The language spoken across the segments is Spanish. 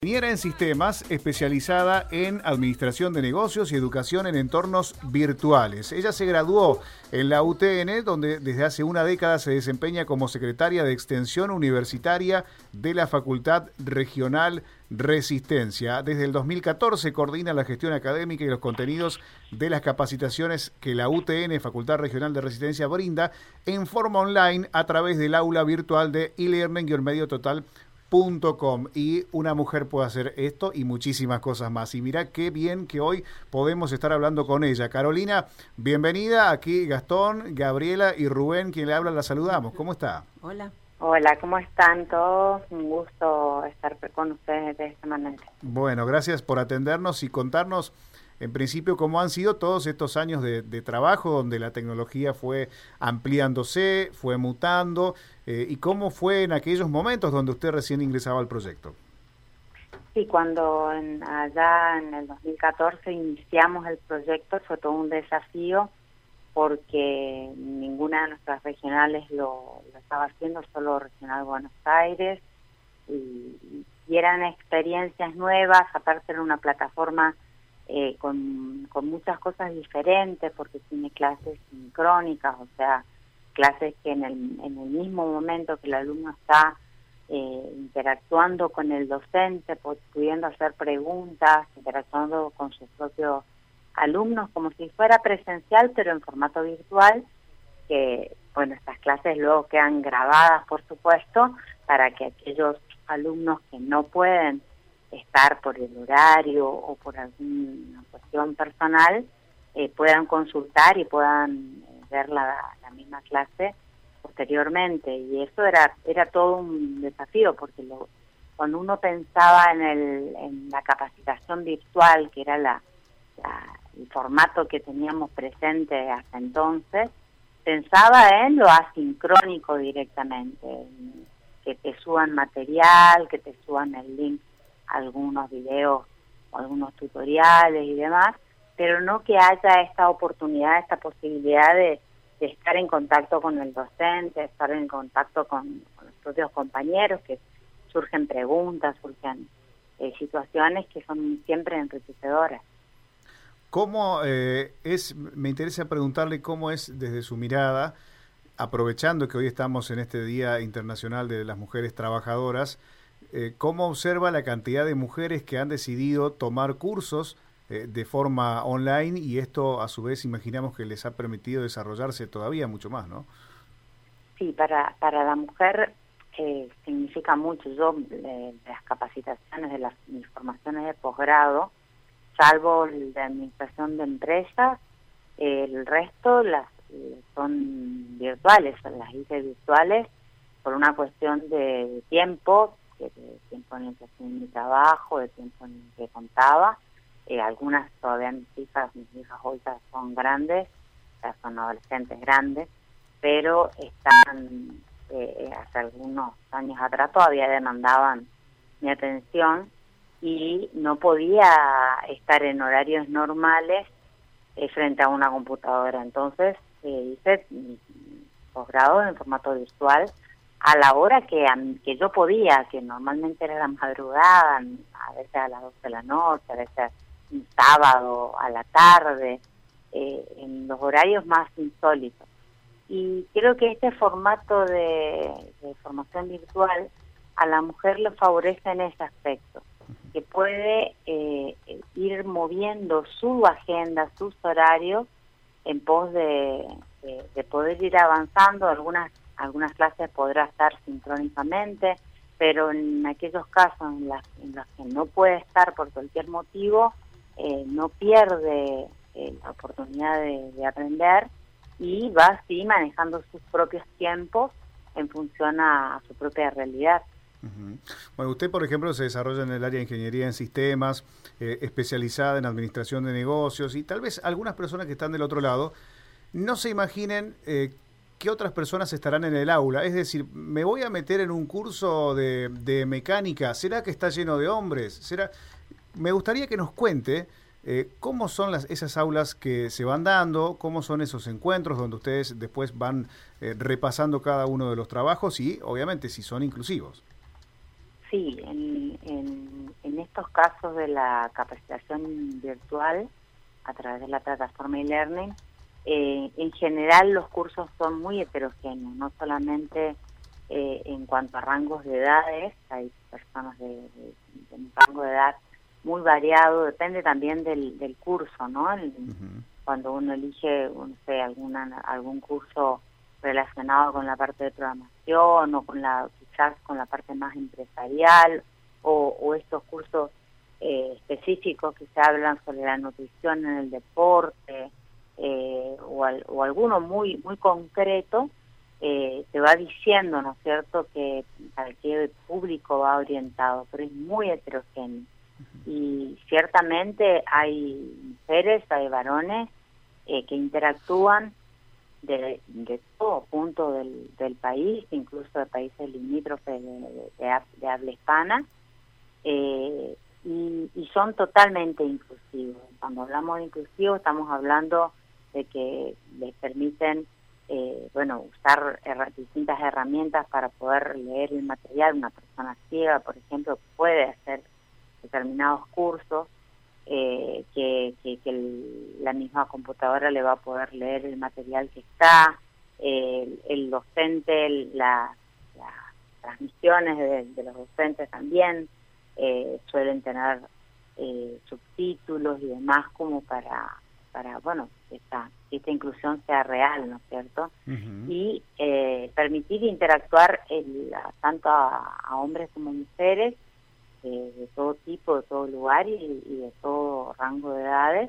Ingeniera en sistemas, especializada en administración de negocios y educación en entornos virtuales. Ella se graduó en la UTN, donde desde hace una década se desempeña como secretaria de Extensión Universitaria de la Facultad Regional Resistencia. Desde el 2014 coordina la gestión académica y los contenidos de las capacitaciones que la UTN, Facultad Regional de Resistencia, brinda en forma online a través del aula virtual de e-learning-mediototal.com. Y una mujer puede hacer esto y muchísimas cosas más. Y mirá qué bien que hoy podemos estar hablando con ella. Carolina, bienvenida. Aquí Gastón, Gabriela y Rubén, quien le habla, la saludamos. ¿Cómo está? Hola. Hola, ¿cómo están todos? Un gusto estar con ustedes de esta manera. Bueno, gracias por atendernos y contarnos, en principio, cómo han sido todos estos años de trabajo, donde la tecnología fue ampliándose, fue mutando, y cómo fue en aquellos momentos donde usted recién ingresaba al proyecto. Sí, cuando allá en el 2014 iniciamos el proyecto fue todo un desafío porque ninguna de nuestras regionales lo estaba haciendo, solo Regional Buenos Aires, y eran experiencias nuevas. Aparte era una plataforma con muchas cosas diferentes porque tiene clases sincrónicas, o sea, clases que en el mismo momento que el alumno está interactuando con el docente, pudiendo hacer preguntas, interactuando con sus propios alumnos, como si fuera presencial, pero en formato virtual, que, bueno, estas clases luego quedan grabadas, por supuesto, para que aquellos alumnos que no pueden estar por el horario o por alguna cuestión personal, puedan consultar y puedan ver la misma clase posteriormente. Y eso era todo un desafío, porque cuando uno pensaba en la capacitación virtual, que era el formato que teníamos presente hasta entonces, pensaba en lo asincrónico directamente, en que te suban material, que te suban el link a algunos videos o algunos tutoriales y demás, pero no que haya esta oportunidad, esta posibilidad de estar en contacto con el docente, estar en contacto con los propios compañeros, que surgen preguntas, surgen situaciones que son siempre enriquecedoras. ¿Cómo me interesa preguntarle cómo es desde su mirada, aprovechando que hoy estamos en este Día Internacional de las Mujeres Trabajadoras, cómo observa la cantidad de mujeres que han decidido tomar cursos de forma online, y esto a su vez imaginamos que les ha permitido desarrollarse todavía mucho más, ¿no? Sí, para la mujer significa mucho. Yo, las capacitaciones de mis formaciones de posgrado, salvo el de administración de empresas, el resto son virtuales, las hice virtuales por una cuestión de tiempo, de tiempo en el que hacía mi trabajo, de tiempo en el que contaba. Algunas todavía mis hijas hoy ya son grandes, ya son adolescentes grandes, pero están hace algunos años atrás todavía demandaban mi atención y no podía estar en horarios normales frente a una computadora. Entonces hice mi posgrado en formato virtual a la hora que yo podía, que normalmente era la madrugada, a veces a las 12 de la noche, a veces un sábado a la tarde, en los horarios más insólitos. Y creo que este formato de formación virtual a la mujer le favorece en ese aspecto, que puede ir moviendo su agenda, sus horarios, en pos de poder ir avanzando. Algunas clases podrá estar sincrónicamente, pero en aquellos casos en los que no puede estar por cualquier motivo, no pierde la oportunidad de aprender y va así manejando sus propios tiempos en función a su propia realidad. Uh-huh. Bueno, usted, por ejemplo, se desarrolla en el área de ingeniería en sistemas, especializada en administración de negocios, y tal vez algunas personas que están del otro lado no se imaginen qué otras personas estarán en el aula. Es decir, me voy a meter en un curso de mecánica, ¿será que está lleno de hombres? Me gustaría que nos cuente cómo son esas aulas que se van dando, cómo son esos encuentros donde ustedes después van repasando cada uno de los trabajos y, obviamente, si son inclusivos. Sí, en estos casos de la capacitación virtual a través de la plataforma e-learning, en general los cursos son muy heterogéneos, no solamente en cuanto a rangos de edades, hay personas de un rango de edad muy variado, depende también del curso, ¿no? Cuando uno elige, no sé, algún curso relacionado con la parte de programación o quizás con la parte más empresarial o estos cursos específicos que se hablan sobre la nutrición en el deporte o alguno muy muy concreto, te va diciendo, ¿no es cierto?, que para qué público va orientado, pero es muy heterogéneo. Y ciertamente hay mujeres, hay varones que interactúan de todo punto del país, incluso de países limítrofes de habla hispana, y son totalmente inclusivos. Cuando hablamos de inclusivos estamos hablando de que les permiten usar distintas herramientas para poder leer el material. Una persona ciega, por ejemplo, puede hacer determinados cursos la misma computadora le va a poder leer el material que está, el docente, las transmisiones de los docentes también suelen tener subtítulos y demás como para que esta inclusión sea real, ¿no es cierto? Y permitir interactuar tanto a hombres como mujeres, de todo tipo, de todo lugar y de todo rango de edades,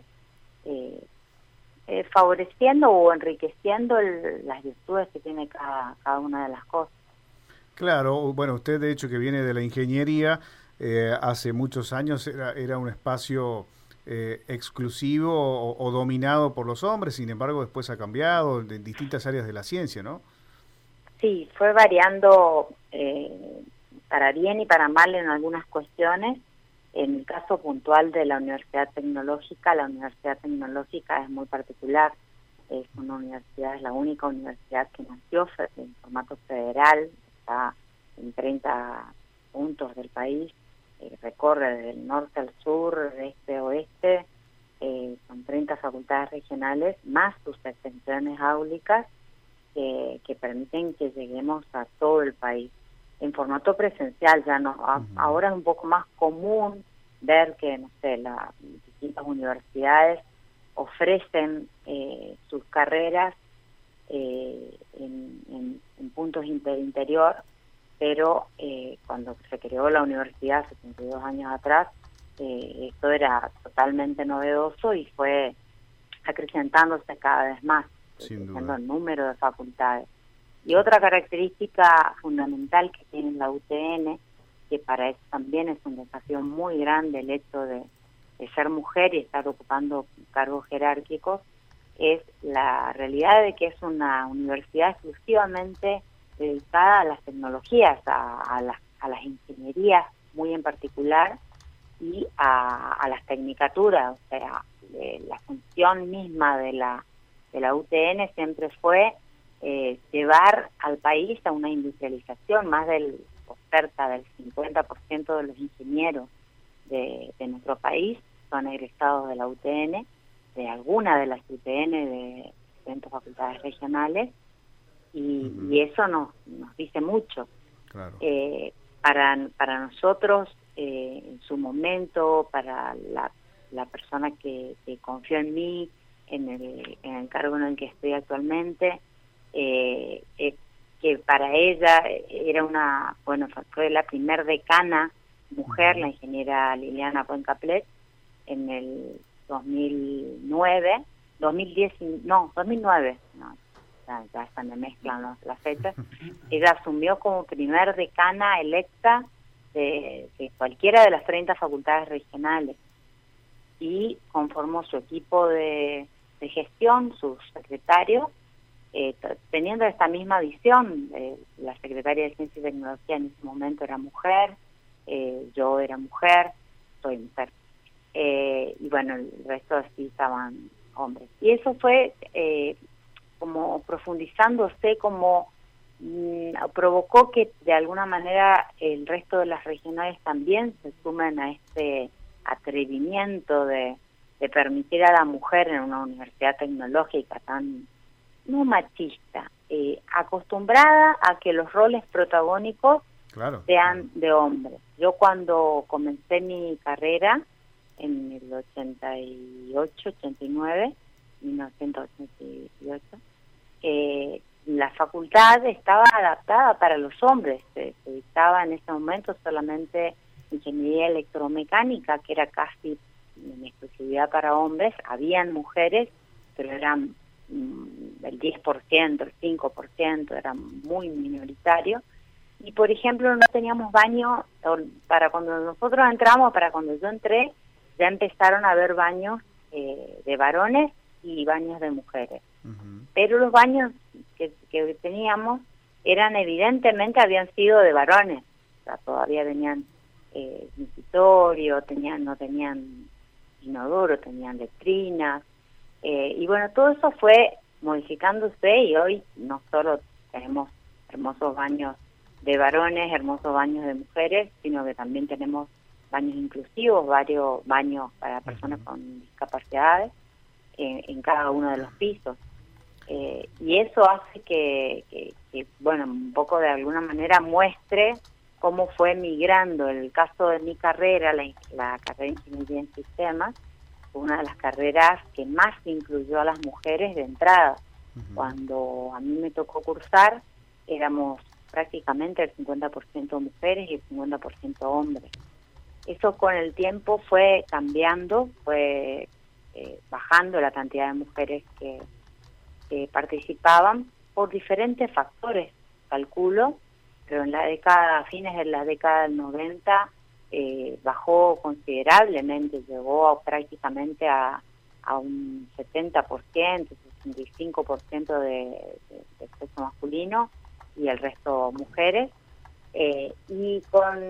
favoreciendo o enriqueciendo las virtudes que tiene cada una de las cosas. Claro, bueno, usted de hecho que viene de la ingeniería, hace muchos años era un espacio exclusivo o dominado por los hombres, sin embargo después ha cambiado en distintas áreas de la ciencia, ¿no? Sí, fue variando para bien y para mal en algunas cuestiones. En el caso puntual de la Universidad Tecnológica es muy particular. Es una universidad, es la única universidad que nació en formato federal, está en 30 puntos del país, recorre del norte al sur, de este a oeste, con 30 facultades regionales, más sus extensiones áulicas que permiten que lleguemos a todo el país. En formato presencial ya no, ahora es un poco más común ver que, no sé, las distintas universidades ofrecen sus carreras en puntos interior, pero cuando se creó la universidad 72 años atrás, esto era totalmente novedoso y fue acrecentándose cada vez más, creciendo el número de facultades. Y otra característica fundamental que tiene la UTN, que para eso también es un desafío muy grande el hecho de ser mujer y estar ocupando cargos jerárquicos, es la realidad de que es una universidad exclusivamente dedicada a las tecnologías, a las ingenierías muy en particular y a las tecnicaturas. O sea, la función misma de la UTN siempre fue llevar al país a una industrialización. Más del oferta del 50% de los ingenieros de nuestro país son egresados de la UTN, de alguna de las UTN de diferentes facultades regionales, y eso nos dice mucho. Claro. Para nosotros, en su momento, para la persona que confió en mí, en el cargo en el que estoy actualmente, que para ella era fue la primer decana mujer, la ingeniera Liliana Puencaplet, en el 2009, ya se me mezclan las fechas. Ella asumió como primer decana electa de cualquiera de las 30 facultades regionales y conformó su equipo de gestión, sus secretarios, teniendo esta misma visión. La secretaria de Ciencia y Tecnología en ese momento era mujer, yo era mujer, soy mujer, y bueno, el resto sí estaban hombres. Y eso fue como profundizándose como provocó que de alguna manera el resto de las regionales también se sumen a este atrevimiento de permitir a la mujer en una universidad tecnológica tan, no machista, acostumbrada a que los roles protagónicos sean de hombres. Yo cuando comencé mi carrera en el 88, 89, 1988, la facultad estaba adaptada para los hombres. Se dictaba en ese momento solamente ingeniería electromecánica, que era casi en exclusividad para hombres. Habían mujeres, pero eran el 10%, el 5%, era muy minoritario. Y, por ejemplo, no teníamos baño, para cuando nosotros entramos, para cuando yo entré, ya empezaron a haber baños de varones y baños de mujeres. Pero los baños que teníamos evidentemente habían sido de varones. O sea, todavía tenían micitorio, no tenían inodoro, tenían letrinas. Y bueno, todo eso fue modificándose y hoy no solo tenemos hermosos baños de varones, hermosos baños de mujeres, sino que también tenemos baños inclusivos, varios baños para personas con discapacidades en cada uno de los pisos. Y eso hace que, bueno, un poco de alguna manera muestre cómo fue migrando. En el caso de mi carrera, la carrera de Ingeniería en Sistemas, fue una de las carreras que más incluyó a las mujeres de entrada. Cuando a mí me tocó cursar, éramos prácticamente el 50% mujeres y el 50% hombres. Eso con el tiempo fue cambiando, fue bajando la cantidad de mujeres que participaban por diferentes factores, calculo, pero a fines de la década del 90 bajó considerablemente, llegó prácticamente a un 70%, 65% de sexo masculino y el resto mujeres. Y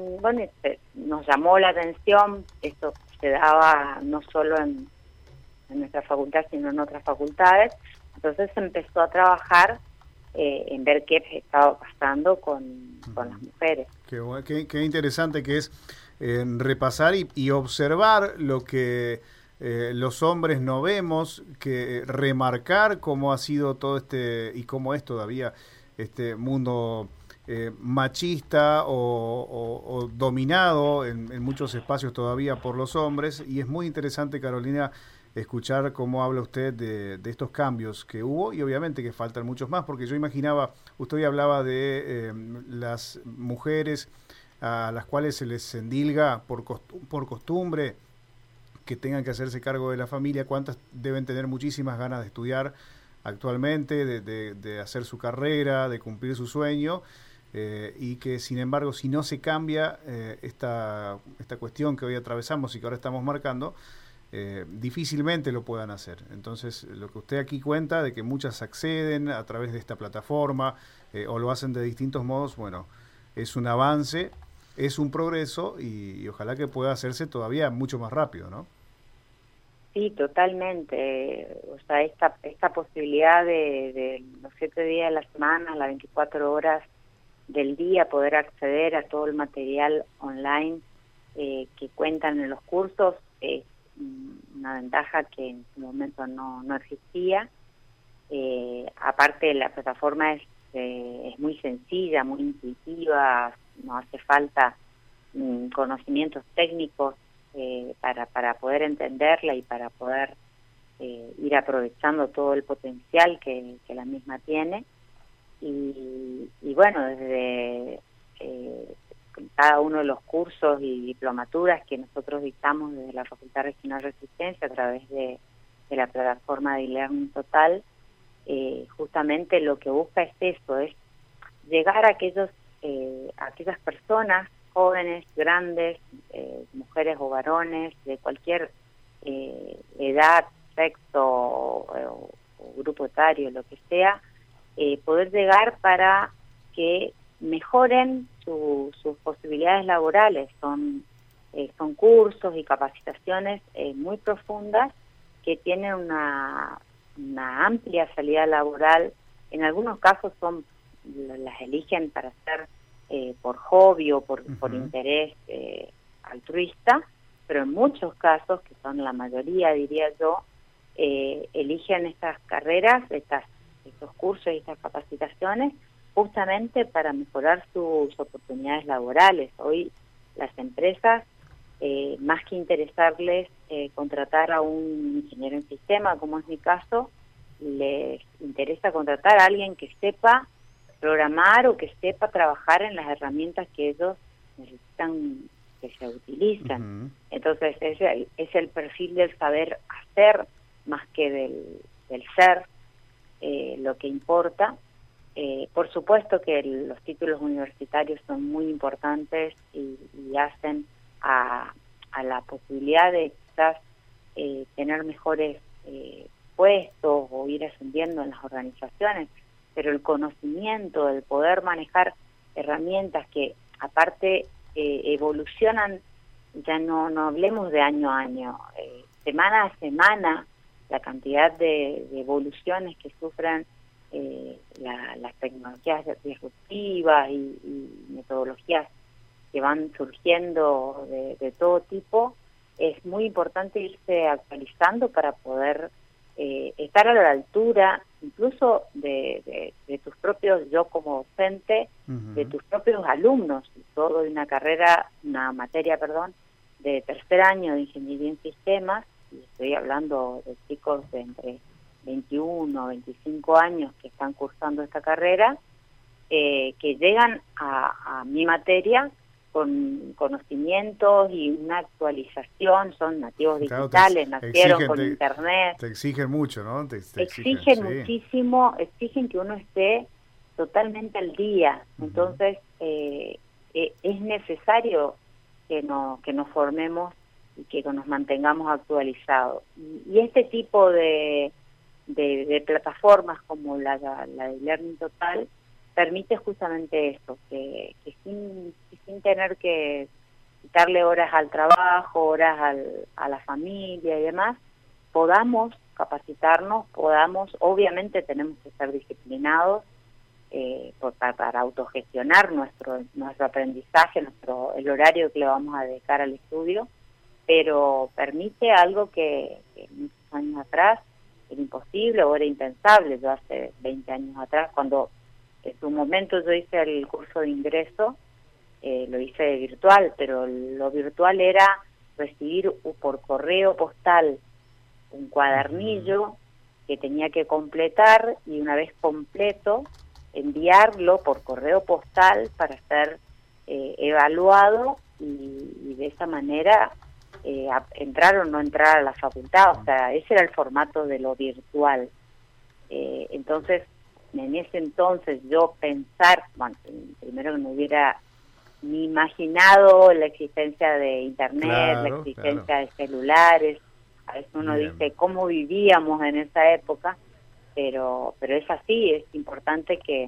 nos llamó la atención, esto se daba no solo en nuestra facultad, sino en otras facultades. Entonces se empezó a trabajar en ver qué estaba pasando con las mujeres. Qué interesante que es repasar y observar lo que los hombres no vemos, que remarcar cómo ha sido todo y cómo es todavía este mundo machista o dominado en muchos espacios todavía por los hombres. Y es muy interesante, Carolina, escuchar cómo habla usted de estos cambios que hubo y obviamente que faltan muchos más, porque yo imaginaba, usted hoy hablaba de las mujeres a las cuales se les endilga por costumbre que tengan que hacerse cargo de la familia, cuántas deben tener muchísimas ganas de estudiar actualmente, de hacer su carrera, de cumplir su sueño, y que sin embargo si no se cambia esta cuestión que hoy atravesamos y que ahora estamos marcando, difícilmente lo puedan hacer. Entonces, lo que usted aquí cuenta de que muchas acceden a través de esta plataforma o lo hacen de distintos modos, bueno, es un avance, es un progreso y ojalá que pueda hacerse todavía mucho más rápido, ¿no? Sí, totalmente. O sea, esta posibilidad de los 7 días de la semana, las 24 horas del día, poder acceder a todo el material online que cuentan en los cursos, es una ventaja que en su momento no existía. Aparte, la plataforma es muy sencilla, muy intuitiva, no hace falta conocimientos técnicos para poder entenderla y para poder ir aprovechando todo el potencial que la misma tiene. Y bueno, desde cada uno de los cursos y diplomaturas que nosotros dictamos desde la Facultad Regional Resistencia a través de la plataforma de e-learning total, justamente lo que busca es eso, es llegar a aquellas personas jóvenes, grandes, mujeres o varones, de cualquier edad, sexo o grupo etario, lo que sea, poder llegar para que mejoren sus posibilidades laborales. Son cursos y capacitaciones muy profundas que tienen una amplia salida laboral. En algunos casos son las eligen para hacer por hobby o por interés altruista, pero en muchos casos, que son la mayoría, diría yo, eligen estas carreras, estos cursos y estas capacitaciones justamente para mejorar sus oportunidades laborales. Hoy las empresas, más que interesarles contratar a un ingeniero en sistema, como es mi caso, les interesa contratar a alguien que sepa programar o que sepa trabajar en las herramientas que ellos necesitan que se utilicen. Entonces ese es el perfil del saber hacer más que del ser, lo que importa. Por supuesto que los títulos universitarios son muy importantes y hacen a la posibilidad de quizás tener mejores puestos o ir ascendiendo en las organizaciones, pero el conocimiento, el poder manejar herramientas que aparte evolucionan, ya no hablemos de año a año, semana a semana, la cantidad de evoluciones que sufren las tecnologías disruptivas y metodologías que van surgiendo de todo tipo, es muy importante irse actualizando para poder estar a la altura incluso de tus propios, yo como docente, de tus propios alumnos. Todo de una materia de tercer año de Ingeniería en Sistemas, y estoy hablando de chicos de entre 21 o 25 años que están cursando esta carrera, que llegan a mi materia con conocimientos y una actualización, son nativos digitales, nacieron con internet. Te exigen mucho, ¿no? Te exigen muchísimo, exigen que uno esté totalmente al día. Entonces, es necesario que nos formemos y que nos mantengamos actualizados. Y este tipo de plataformas como la de Learning Total permite justamente esto, que sin tener que quitarle horas al trabajo, horas a la familia y demás, podamos capacitarnos, obviamente tenemos que ser disciplinados para autogestionar nuestro aprendizaje, el horario que le vamos a dedicar al estudio, pero permite algo que muchos años atrás era imposible o era impensable. Yo hace 20 años atrás, cuando en su momento yo hice el curso de ingreso, lo hice virtual, pero lo virtual era recibir por correo postal un cuadernillo que tenía que completar y una vez completo enviarlo por correo postal para ser evaluado y de esa manera entrar o no entrar a la facultad. O sea, ese era el formato de lo virtual. Entonces, en ese entonces yo pensar, primero que no hubiera ni imaginado la existencia de internet, la existencia de celulares. A veces uno dice cómo vivíamos en esa época, pero es así. Es importante que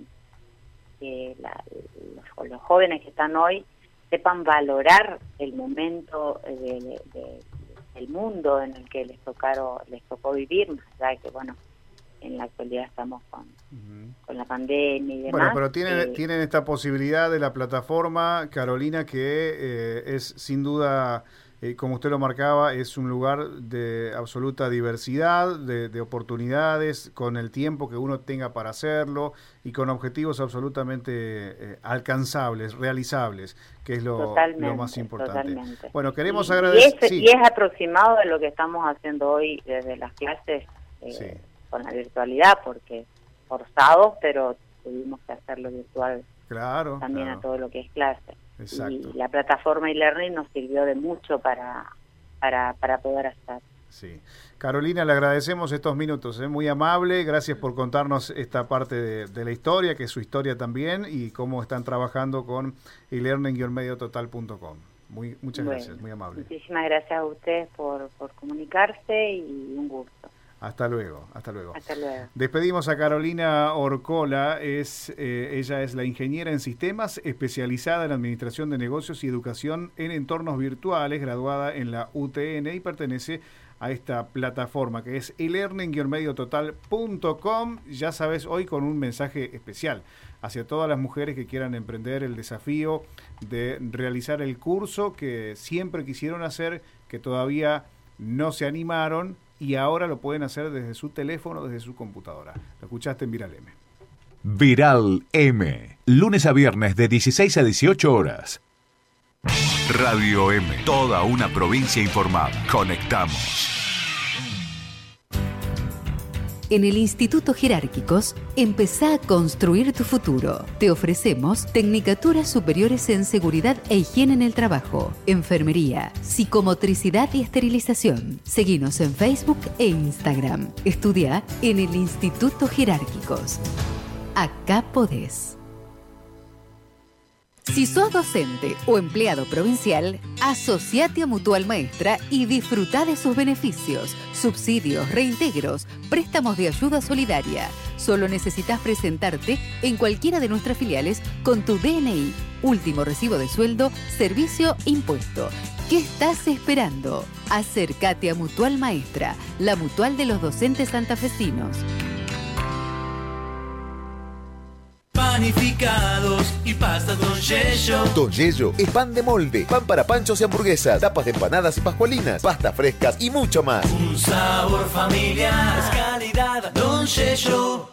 los jóvenes que están hoy sepan valorar el momento del mundo en el que les tocó vivir, más allá de que en la actualidad estamos con la pandemia y demás. Bueno, pero tienen esta posibilidad de la plataforma, Carolina, que es sin duda, como usted lo marcaba, es un lugar de absoluta diversidad, de oportunidades, con el tiempo que uno tenga para hacerlo y con objetivos absolutamente alcanzables, realizables, que es lo más importante. Totalmente. Bueno, queremos agradecer. Y es aproximado de lo que estamos haciendo hoy desde las clases con la virtualidad, porque forzados, pero tuvimos que hacerlo virtual también a todo lo que es clase. Exacto. Y la plataforma e-learning nos sirvió de mucho para poder hacer. Sí. Carolina, le agradecemos estos minutos, muy amable, gracias por contarnos esta parte de la historia, que es su historia también, y cómo están trabajando con elearning-mediototal.com. Muchas gracias, muy amable. Muchísimas gracias a ustedes por comunicarse y un gusto. Hasta luego, hasta luego. Hasta luego. Despedimos a Carolina Orcola, ella es la ingeniera en sistemas, especializada en administración de negocios y educación en entornos virtuales, graduada en la UTN y pertenece a esta plataforma que es elearning-mediototal.com. Ya sabes, hoy con un mensaje especial hacia todas las mujeres que quieran emprender el desafío de realizar el curso que siempre quisieron hacer, que todavía no se animaron y ahora lo pueden hacer desde su teléfono, desde su computadora. Lo escuchaste en Viral M. Viral M, lunes a viernes de 16 a 18 horas. Radio M, toda una provincia informada. Conectamos. En el Instituto Jerárquicos, empezá a construir tu futuro. Te ofrecemos tecnicaturas superiores en seguridad e higiene en el trabajo, enfermería, psicomotricidad y esterilización. Seguinos en Facebook e Instagram. Estudia en el Instituto Jerárquicos. Acá podés. Si sos docente o empleado provincial, asociate a Mutual Maestra y disfruta de sus beneficios, subsidios, reintegros, préstamos de ayuda solidaria. Solo necesitas presentarte en cualquiera de nuestras filiales con tu DNI, último recibo de sueldo, servicio, impuesto. ¿Qué estás esperando? Acércate a Mutual Maestra, la mutual de los docentes santafesinos. Panificados y pasta Don Yello. Don Yello es pan de molde, pan para panchos y hamburguesas, tapas de empanadas y pascualinas, pastas frescas y mucho más. Un sabor familiar, es calidad Don Yello.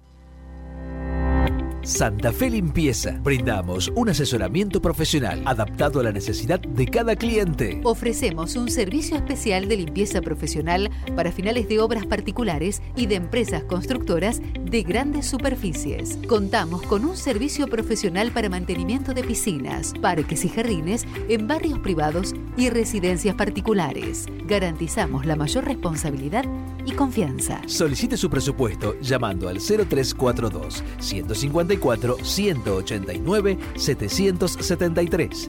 Santa Fe Limpieza. Brindamos un asesoramiento profesional adaptado a la necesidad de cada cliente. Ofrecemos un servicio especial de limpieza profesional para finales de obras particulares y de empresas constructoras de grandes superficies. Contamos con un servicio profesional para mantenimiento de piscinas, parques y jardines en barrios privados y residencias particulares. Garantizamos la mayor responsabilidad y confianza. Solicite su presupuesto llamando al 0342 154 189 773.